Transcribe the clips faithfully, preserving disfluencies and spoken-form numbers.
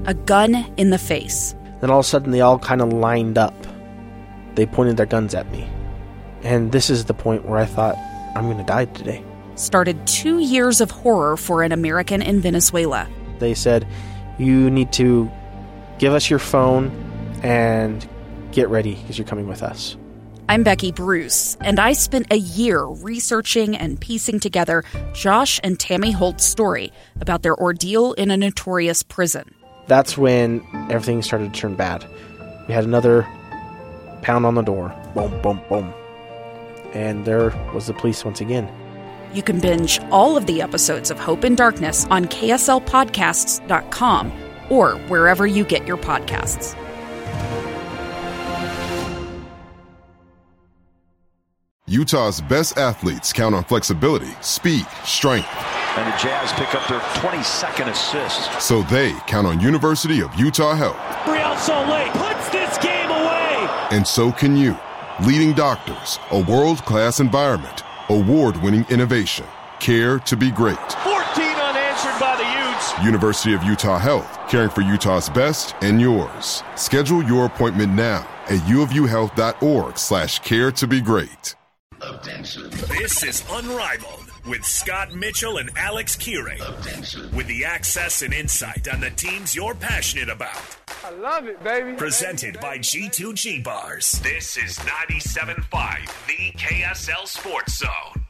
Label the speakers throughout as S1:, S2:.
S1: a gun in the face.
S2: Then all of a sudden, they all kind of lined up. They pointed their guns at me. And this is the point where I thought, I'm going to die today.
S1: Started two years of horror for an American in Venezuela.
S2: They said, you need to give us your phone and get ready because you're coming with us.
S1: I'm Becky Bruce, and I spent a year researching and piecing together Josh and Tammy Holt's story about their ordeal in a notorious prison.
S2: That's when everything started to turn bad. We had another pound on the door. Boom, boom, boom. And there was the police once again.
S1: You can binge all of the episodes of Hope in Darkness on K S L podcasts dot com or wherever you get your podcasts.
S3: Utah's best athletes count on flexibility, speed, strength.
S4: And the Jazz pick up their twenty-second assist.
S3: So they count on University of Utah Health.
S5: Real Salt Lake puts this game away.
S3: And so can you. Leading doctors, a world-class environment, award-winning innovation, care to be great.
S5: fourteen unanswered by the Utes.
S3: University of Utah Health, caring for Utah's best and yours. Schedule your appointment now at uofuhealth.org slash care to be great.
S6: Attention. This is Unrivaled with Scott Mitchell and Alex Kirey. Attention. With the access and insight on the teams you're passionate about.
S7: I love it, baby.
S6: Presented by G two G Bars. This is ninety-seven point five, the K S L Sports Zone.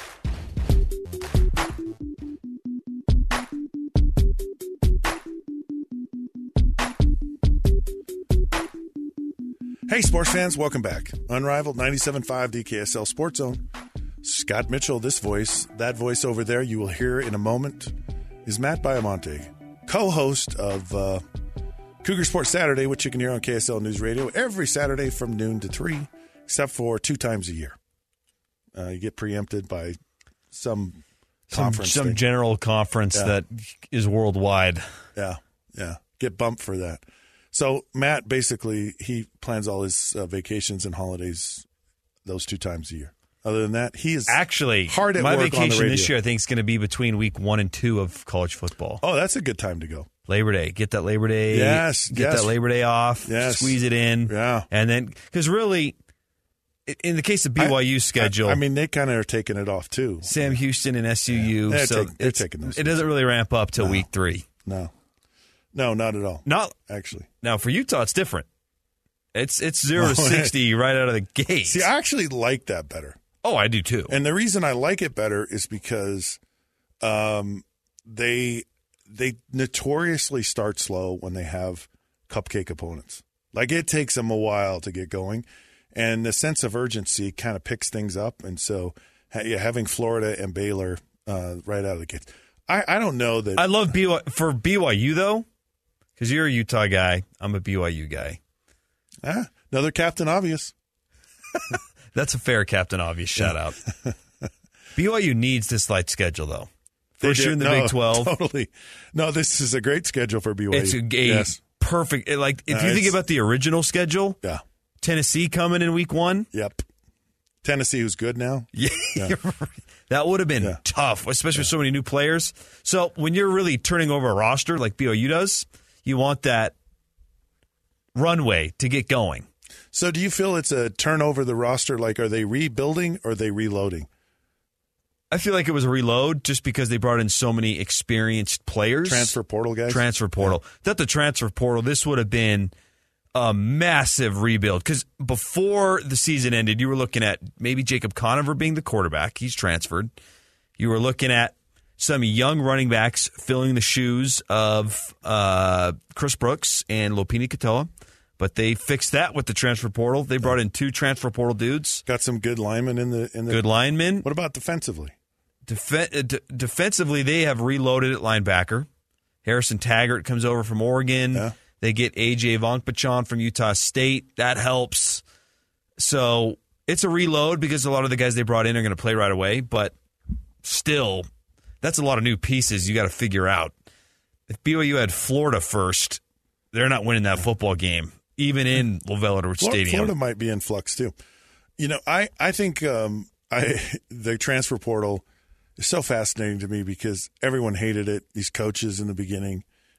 S8: Hey, sports fans, welcome back. Unrivaled ninety-seven point five, the K S L Sports Zone. Scott Mitchell, this voice, that voice over there you will hear in a moment is Matt Baiamonte, co-host of uh, Cougar Sports Saturday, which you can hear on K S L News Radio every Saturday from noon to three, except for two times a year. Uh, you get preempted by some conference.
S9: Some, some
S8: thing.
S9: general conference
S8: Yeah.
S9: that is worldwide.
S8: Yeah, yeah. Get bumped for that. So Matt, basically, he plans all his uh, vacations and holidays those two times a year. Other than that, he is
S9: actually
S8: hard at
S9: my
S8: work on the
S9: vacation
S8: radio.
S9: this year. I think is going to be between week one and two of college football.
S8: Oh, that's a good time to go.
S9: Labor Day, get that Labor Day.
S8: Yes,
S9: get
S8: yes.
S9: that Labor Day off.
S8: Yes.
S9: Squeeze it in.
S8: Yeah,
S9: and then because really, in the case of B Y U's schedule,
S8: I, I mean, they kind of are taking it off too.
S9: Sam Houston and S U U.
S8: Yeah. They're,
S9: so
S8: take, they're taking those.
S9: It doesn't really ramp up till
S8: no.
S9: week three.
S8: No, no, not at all.
S9: Not
S8: actually.
S9: Now for Utah, it's different. It's it's zero to sixty right out of the gate.
S8: See, I actually like that better.
S9: Oh, I do too.
S8: And the reason I like it better is because um, they they notoriously start slow when they have cupcake opponents. Like it takes them a while to get going, and the sense of urgency kind of picks things up. And so, ha- yeah, having Florida and Baylor uh, right out of the gate, I, I don't know that
S9: I love B Y U for B Y U though, because you're a Utah guy. I'm a B Y U guy.
S8: Ah, another Captain Obvious.
S9: That's a fair Captain Obvious shout out. B Y U needs this light schedule, though. First year in the
S8: no,
S9: Big twelve.
S8: Totally. No, this is a great schedule for B Y U.
S9: It's a, a
S8: yes.
S9: perfect. it, Like, if
S8: Uh,
S9: you think
S8: it's-
S9: about the original schedule,
S8: Yeah.
S9: Tennessee coming in week one.
S8: Yep. Tennessee, who's good now.
S9: Yeah.
S8: Yeah.
S9: That would have been
S8: Yeah.
S9: tough, especially with so many new players. So when you're really turning over a roster like B Y U does, you want that runway to get going.
S8: So do you feel it's a turnover the roster? Like, are they rebuilding or are they reloading?
S9: I feel like it was a reload just because they brought in so many experienced players.
S8: Transfer portal guys?
S9: Transfer portal. Yeah. Without the transfer portal, this would have been a massive rebuild. Because before the season ended, you were looking at maybe Jacob Conover being the quarterback. He's transferred. You were looking at some young running backs filling the shoes of uh, Chris Brooks and Lopini Katoa. But they fixed that with the transfer portal. They brought in two transfer portal dudes.
S8: Got some good linemen in the in the
S9: good linemen.
S8: What about defensively?
S9: Def- uh, d- defensively, they have reloaded at linebacker. Harrison Taggart comes over from Oregon.
S8: Yeah.
S9: They get A J Vongpachon from Utah State. That helps. So it's a reload because a lot of the guys they brought in are going to play right away. But still, that's a lot of new pieces you got to figure out. If B Y U had Florida first, they're not winning that football game. Even in Lavelle Stadium.
S8: Florida might be in flux, too. You know, I, I think um, I the transfer portal is so fascinating to me because everyone hated it, these coaches in the beginning.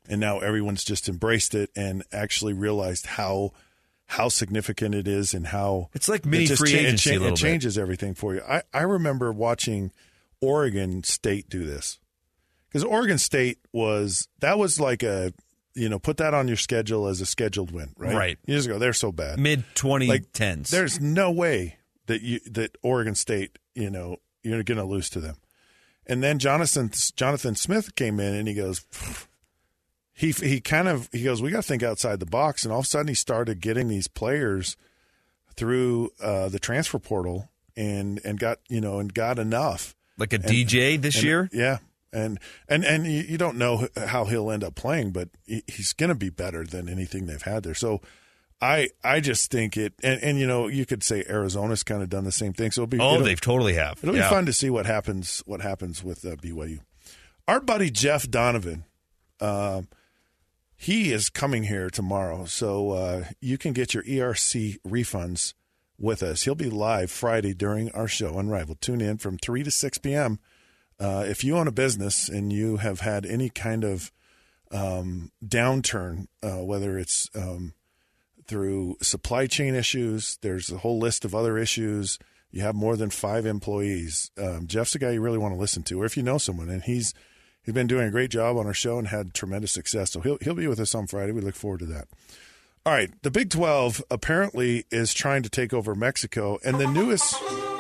S8: and now everyone's just embraced it and actually realized how how significant it is and how
S9: it's like mini
S8: it just
S9: free
S8: cha-
S9: agency
S8: it, cha-
S9: a little
S8: it changes bit. everything for you. I, I remember watching Oregon State do this because Oregon State was that was like a you know put that on your schedule as a scheduled win, right?
S9: Right.
S8: You just go, they're so bad.
S9: Mid twenty tens.
S8: Like, there's no way that you that Oregon State, you know, you're going to lose to them. And then Jonathan Jonathan Smith came in and he goes, he he kind of he goes, we got to think outside the box. And all of a sudden he started getting these players through uh, the transfer portal and and got you know and got enough
S9: like a
S8: and,
S9: D J this
S8: and,
S9: year.
S8: Yeah. And and and you, you don't know how he'll end up playing, but he, he's going to be better than anything they've had there. So I I just think it, and, and you know, you could say Arizona's kind of done the same thing. So it'll be
S9: oh,
S8: it'll,
S9: they've totally have.
S8: It'll
S9: yeah.
S8: be fun to see what happens. What happens with uh, B Y U? Our buddy Jeff Donovan, uh, he is coming here tomorrow, so uh, you can get your E R C refunds with us. He'll be live Friday during our show, Unrivaled. Tune in from three to six p.m. Uh, if you own a business and you have had any kind of um, downturn, uh, whether it's um, through supply chain issues, there's a whole list of other issues. You have more than five employees. Um, Jeff's a guy you really want to listen to, or if you know someone, and he's he's been doing a great job on our show and had tremendous success. So he'll he'll be with us on Friday. We look forward to that. All right, the Big twelve apparently is trying to take over Mexico, and the newest.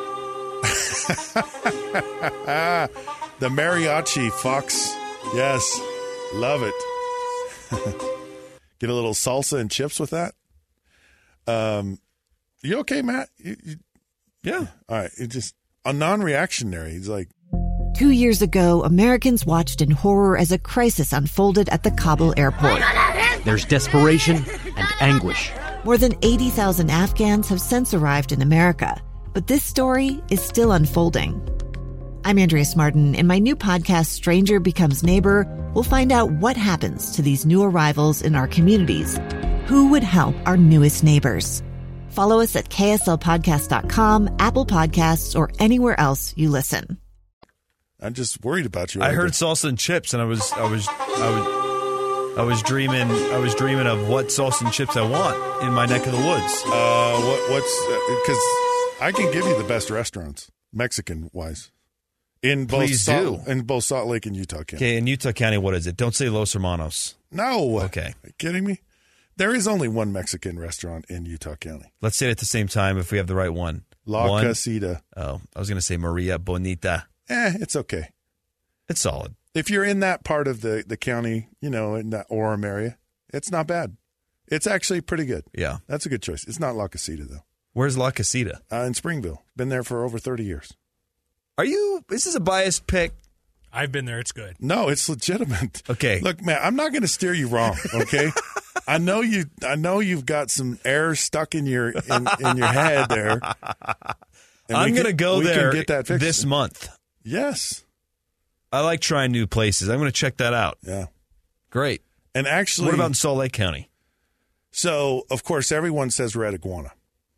S8: The mariachi, Fox. Yes. Love it. Get a little salsa and chips with that. Um, you okay, Matt? You, you,
S9: yeah.
S8: All right. It just a non-reactionary. He's like.
S7: Two years ago, Americans watched in horror as a crisis unfolded at the Kabul airport.
S10: There's desperation and anguish.
S7: More than eighty thousand Afghans have since arrived in America, but this story is still unfolding. I'm Andrea Smartin. In my new podcast, Stranger Becomes Neighbor, we'll find out what happens to these new arrivals in our communities. Who would help our newest neighbors? Follow us at K S L podcast dot com, Apple Podcasts, or anywhere else you listen.
S8: I'm just worried about you.
S9: I heard salsa and chips, and I was, I was, I was, I was dreaming, I was dreaming of what salsa and chips I want in my neck of the woods.
S8: Uh, what, what's because uh, I can give you the best restaurants, Mexican wise. In both,
S9: Please
S8: Salt,
S9: do.
S8: in both Salt Lake and Utah County.
S9: Okay, in Utah County, what is it? Don't say Los Hermanos.
S8: No.
S9: Okay.
S8: Are you kidding me? There is only one Mexican restaurant in Utah County.
S9: Let's say it at the same time if we have the right one.
S8: La
S9: one.
S8: Casita.
S9: Oh, I was going to say Maria Bonita.
S8: Eh, it's okay.
S9: It's solid.
S8: If you're in that part of the, the county, you know, in that Orem area, it's not bad. It's actually pretty good.
S9: Yeah.
S8: That's a good choice. It's not La Casita, though.
S9: Where's La Casita?
S8: Uh, in Springville. Been there for over thirty years.
S9: Are you, is this a biased pick?
S11: I've been there. It's good.
S8: No, it's legitimate.
S9: Okay.
S8: Look, man, I'm not going to steer you wrong, okay? I know you I know you've got some air stuck in your in, in your head there. And
S9: I'm going to go
S8: we
S9: there
S8: can get that fixed.
S9: this month.
S8: Yes.
S9: I like trying new places. I'm going to check that out.
S8: Yeah.
S9: Great.
S8: And actually,
S9: what about in Salt Lake County?
S8: So, of course, everyone says Red Iguana.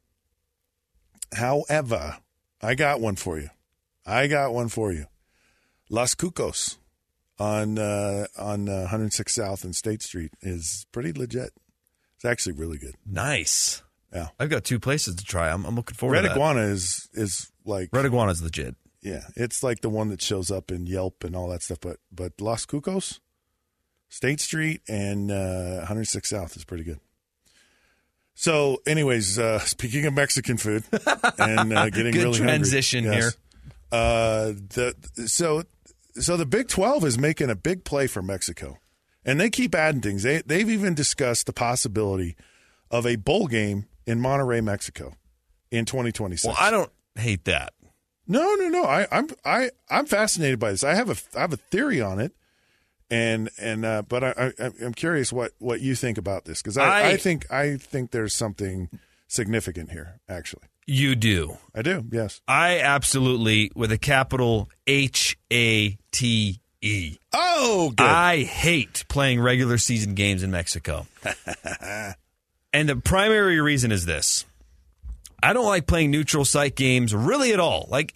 S8: However, I got one for you. I got one for you. Las Cucos on uh, on uh, one oh six South and State Street is pretty legit. It's actually really good.
S9: Nice.
S8: Yeah.
S9: I've got two places to try. I'm, I'm looking forward
S8: Red
S9: to that.
S8: Iguana is is like
S9: Red Iguana's legit.
S8: Yeah, it's like the one that shows up in Yelp and all that stuff. But but Las Cucos, State Street, and uh, one oh six South is pretty good. So, anyways, uh, speaking of Mexican food and uh, getting
S9: Good
S8: really
S9: transition
S8: hungry,
S9: here.
S8: yes. Uh, the so so the Big twelve is making a big play for Mexico, and they keep adding things. They they've even discussed the possibility of a bowl game in Monterrey, Mexico, in twenty twenty-six.
S9: Well, I don't hate that.
S8: No, no, no. I, I'm I I'm fascinated by this. I have a I have a theory on it, and and uh, but I, I I'm curious what, what you think about this because I,
S9: I
S8: I think I think there's something significant here. Actually,
S9: you do.
S8: I do. Yes,
S9: I absolutely, with a capital H A T E.
S8: Oh, good.
S9: I hate playing regular season games in Mexico, and the primary reason is this. I don't like playing neutral site games really at all. Like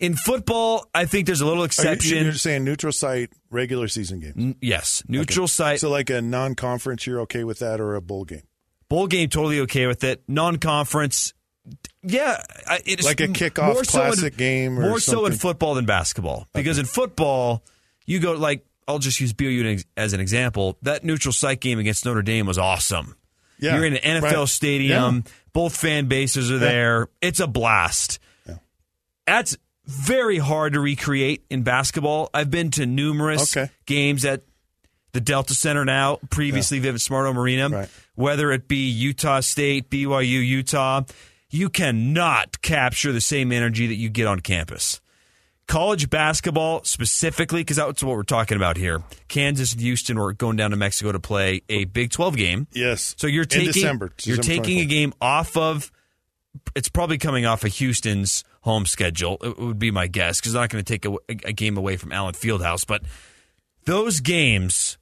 S9: In football, I think there's a little exception.
S8: You, you're saying neutral site, regular season games?
S9: N- yes, neutral
S8: okay.
S9: site.
S8: So like a non-conference, you're okay with that, or a bowl game?
S9: Bowl game, totally okay with it. Non-conference, yeah. It is
S8: like a kickoff
S9: more
S8: classic
S9: so in,
S8: game or
S9: More
S8: something?
S9: so in football than basketball. Because okay. in football, you go like, I'll just use B O U as an example. That neutral site game against Notre Dame was awesome.
S8: Yeah,
S9: You're in an N F L
S8: right.
S9: stadium.
S8: Yeah.
S9: Both fan bases are there. Yeah. It's a blast. Yeah. That's very hard to recreate in basketball. I've been to numerous
S8: okay.
S9: games at the Delta Center now, previously yeah. Vivint Smart Home Arena,
S8: right.
S9: whether it be Utah State, B Y U, Utah. You cannot capture the same energy that you get on campus. College basketball specifically, because that's what we're talking about here. Kansas and Houston were going down to Mexico to play a Big twelve game.
S8: Yes.
S9: So you're taking
S8: in December,
S9: you're
S8: December
S9: taking a game off of. It's probably coming off of Houston's home schedule. It would be my guess, because they're not going to take a, a game away from Allen Fieldhouse. But those games,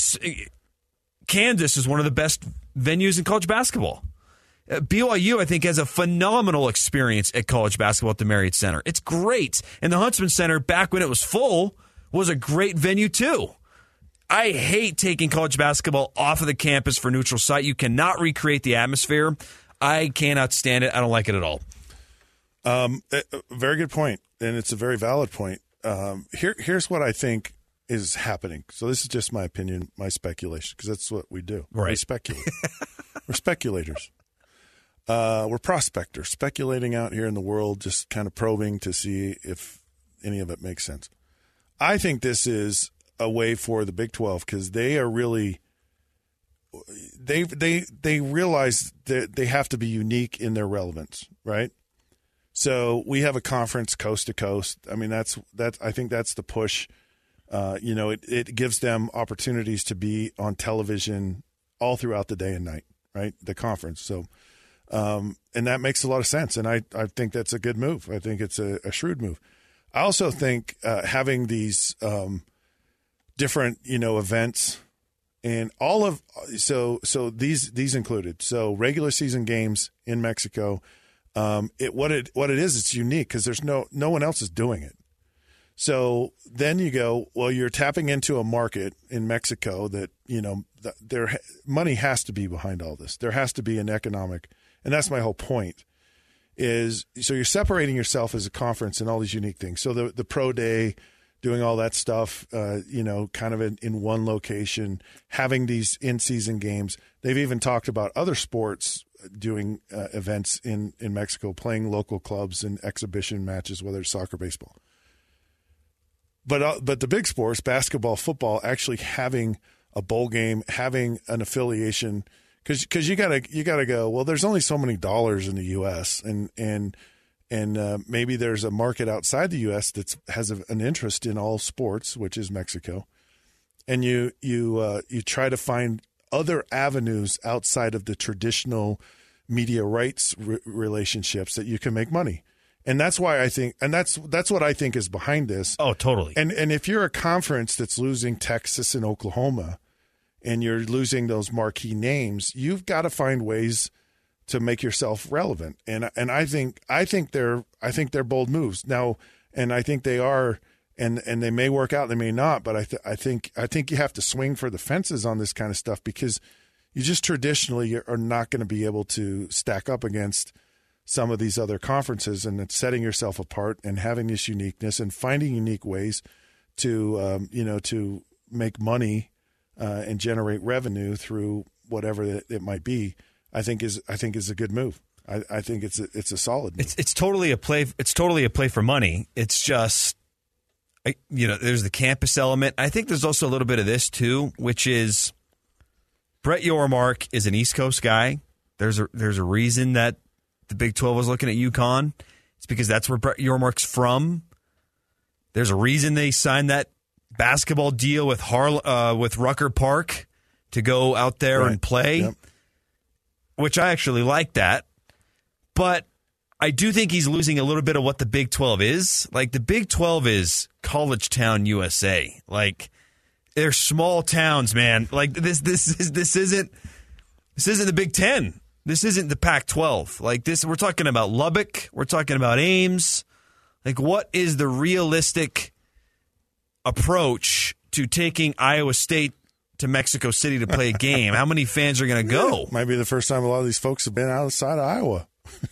S9: Kansas is one of the best venues in college basketball. B Y U, I think, has a phenomenal experience at college basketball at the Marriott Center. It's great. And the Huntsman Center, back when it was full, was a great venue, too. I hate taking college basketball off of the campus for neutral site. You cannot recreate the atmosphere. I cannot stand it. I don't like it at all.
S8: Um, very good point, and it's a very valid point. Um, here, here's what I think is happening. So this is just my opinion, my speculation, because that's what we do.
S9: Right.
S8: We speculate. We're speculators. Uh, we're prospectors, speculating out here in the world, just kind of probing to see if any of it makes sense. I think this is a way for the Big twelve, because they are really they they they realize that they have to be unique in their relevance, right? So we have a conference coast to coast. I mean, that's that's I think that's the push. Uh, you know, it, it gives them opportunities to be on television all throughout the day and night, right? The conference. So. Um, and that makes a lot of sense, and I, I think that's a good move. I think it's a, a shrewd move. I also think uh, having these um, different, you know, events and all of so so these these included. So regular season games in Mexico. Um, it what it what it is, it's unique because there's no no one else is doing it. So then you go, well, you're tapping into a market in Mexico that, you know, th- there money has to be behind all this. There has to be an economic. And that's my whole point is so you're separating yourself as a conference and all these unique things. So the the pro day, doing all that stuff, uh, you know, kind of in, in one location, having these in-season games. They've even talked about other sports doing uh, events in, in Mexico, playing local clubs and exhibition matches, whether it's soccer, baseball. But uh, but the big sports, basketball, football, actually having a bowl game, having an affiliation. Because because you gotta you gotta go. Well, there's only so many dollars in the U S and and and uh, maybe there's a market outside the U S that has a, an interest in all sports, which is Mexico, and you you uh, you try to find other avenues outside of the traditional media rights re- relationships that you can make money, and that's why I think, and that's that's what I think is behind this.
S9: Oh, totally.
S8: And and if you're a conference that's losing Texas and Oklahoma, and you're losing those marquee names, you've got to find ways to make yourself relevant. And and I think I think they're I think they're bold moves now, and I think they are, and and they may work out, they may not. But I th- I think I think you have to swing for the fences on this kind of stuff because you just traditionally are not going to be able to stack up against some of these other conferences, and it's setting yourself apart and having this uniqueness and finding unique ways to um, you know to make money. Uh, and generate revenue through whatever it, it might be, I think is I think is a good move. I, I think it's a, it's a solid move.
S9: It's it's totally a play. It's totally a play for money. It's just, you know, there's the campus element. I think there's also a little bit of this too, which is Brett Yormark is an East Coast guy. There's a there's a reason that the Big twelve was looking at UConn. It's because that's where Brett Yormark's from. There's a reason they signed that basketball deal with Har- uh, with Rucker Park to go out there
S8: right.
S9: and play,
S8: yep.
S9: which I actually like that. But I do think he's losing a little bit of what the Big twelve is. Like, the Big twelve is college town U S A. Like, they're small towns, man. Like, this this is this isn't this isn't the Big Ten. This isn't the Pac twelve. Like, this, we're talking about Lubbock. We're talking about Ames. Like, what is the realistic approach to taking Iowa State to Mexico City to play a game? How many fans are going to go?
S8: Might be the first time a lot of these folks have been outside of Iowa.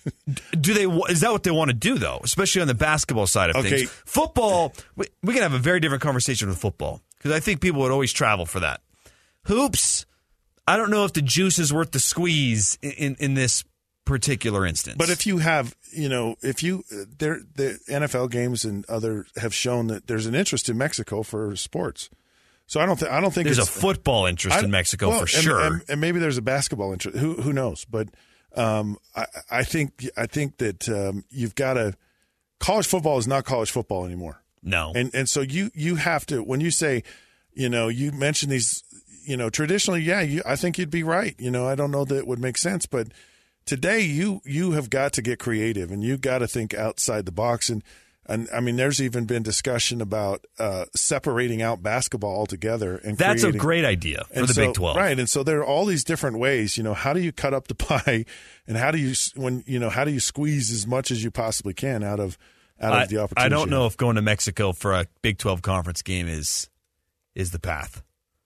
S9: Do they? Is that what they want to do, though? Especially on the basketball side of
S8: Okay.
S9: things. Football, we, we can have a very different conversation with football because I think people would always travel for that. Hoops, I don't know if the juice is worth the squeeze in, in, in this particular instance.
S8: But if you have, you know, if you there, the N F L games and other have shown that there's an interest in Mexico for sports. So I don't think I don't think
S9: there's
S8: it's,
S9: a football interest
S8: I,
S9: in Mexico
S8: well,
S9: for
S8: and,
S9: sure,
S8: and, and maybe there's a basketball interest. Who who knows? But um, I, I think I think that um, you've got to. College football is not college football anymore.
S9: No,
S8: and and so you you have to when you say, you know, you mention these, you know, traditionally, yeah, you, I think you'd be right. You know, I don't know that it would make sense, but today you you have got to get creative and you've got to think outside the box. And and I mean, there's even been discussion about uh, separating out basketball altogether. And
S9: that's
S8: creating,
S9: a great idea for the
S8: so,
S9: Big twelve,
S8: right? And so there are all these different ways. You know, how do you cut up the pie, and how do you when you know how do you squeeze as much as you possibly can out of out
S9: I,
S8: of the opportunity?
S9: I don't know if going to Mexico for a Big twelve conference game is is the path.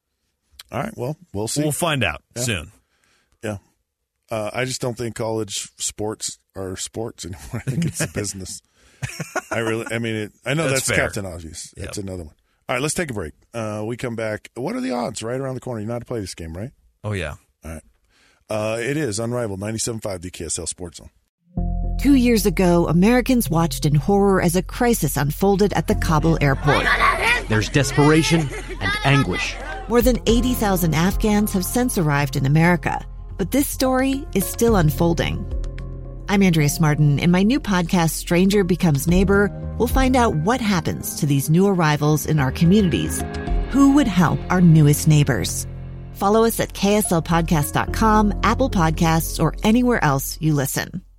S8: All right, well, we'll see.
S9: We'll find out
S8: yeah.
S9: soon.
S8: Yeah. Uh, I just don't think college sports are sports anymore. I think it's a business. I really, I mean, it, I know that's,
S9: that's
S8: Captain Obvious. That's yep. another one. All right, let's take a break. Uh, we come back. What are the odds right around the corner? You know how to play this game, right?
S9: Oh, yeah.
S8: All right. Uh, it is Unrivaled, ninety-seven point five D K S L Sports Zone.
S7: Two years ago, Americans watched in horror as a crisis unfolded at the Kabul airport.
S10: There's desperation and anguish.
S7: More than eighty thousand Afghans have since arrived in America, but this story is still unfolding. I'm Andrea Smartin. In my new podcast, Stranger Becomes Neighbor, we'll find out what happens to these new arrivals in our communities. Who would help our newest neighbors? Follow us at K S L podcast dot com, Apple Podcasts, or anywhere else you listen.